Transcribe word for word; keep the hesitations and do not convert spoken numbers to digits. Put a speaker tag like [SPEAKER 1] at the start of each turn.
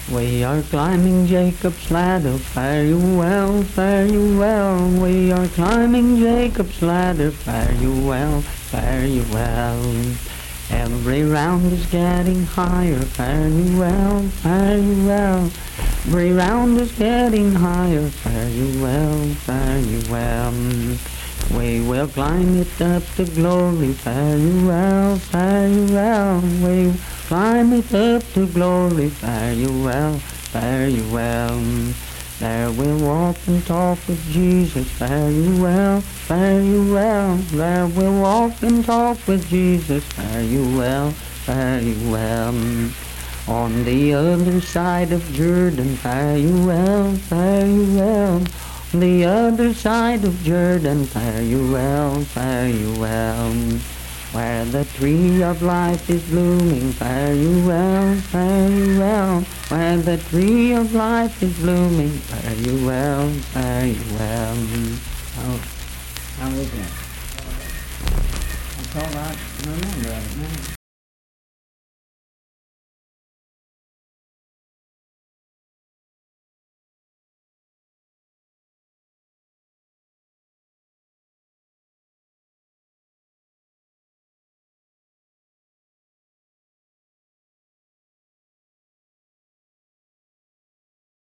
[SPEAKER 1] We are climbing Jacob's ladder, fare you well, fare you well. We are climbing Jacob's ladder, fare you well, fare you well. Every round is getting higher, fare you well, fare you well. Every round is getting higher, fare you well, fare you well. We will climb it up to glory, fare you well, fare you well. We climb it up to glory, fare you well, fare you well. There we'll walk and talk with Jesus, fare you well, fare you well. There we'll walk and talk with Jesus, fare you well, fare you well. On the other side of Jordan, fare you well, fare you well. On the other side of Jordan, fare you well, fare you well. Where the tree of life is blooming, fare you well, fare you well. Where the tree of life is blooming, fare you well, fare you well. How, how is that? I call that, no, no, no, no.